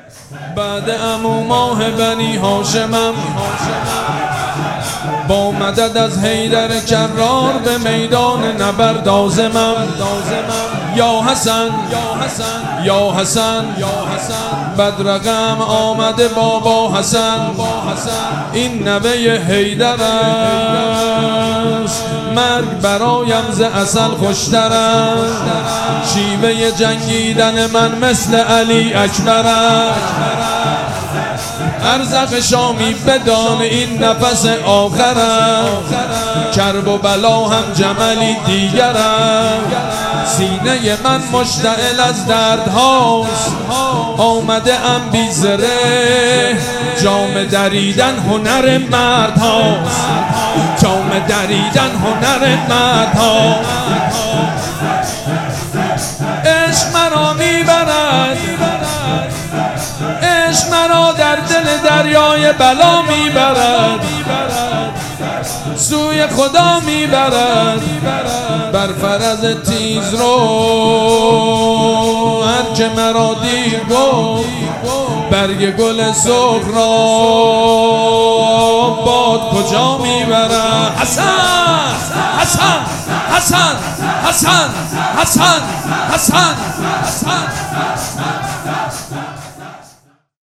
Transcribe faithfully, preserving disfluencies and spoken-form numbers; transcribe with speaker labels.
Speaker 1: بعد عمو ماه بنی هاشمم، با مدد از حیدر کرار به میدان نبرد عازمم. یا حسن یا حسن بدرقم آمده بابا حسن، این نوه حیدر است، مرگ برایم ز عسل خوشتر است. شیوه جنگیدن من مثل علی اکبر است، ارزق شامی بدان این نفس آخر است. کرب و بلا هم جملی دیگر است، سینه من مشتعل از درد هاست. آمده ام بی زره، جام دریدن هنر مرد هاست، جام دریدن هنر مرد هاست. عشق مرا میبرد، عشق مرا در دل دریای بلا میبرد، سوی خدا میبرد. بر فرز تیز رو هر که مرا دیر گفت، برگ گل سرخ را باد کجا میبرد. حسن حسن حسن حسن حسن حسن حسن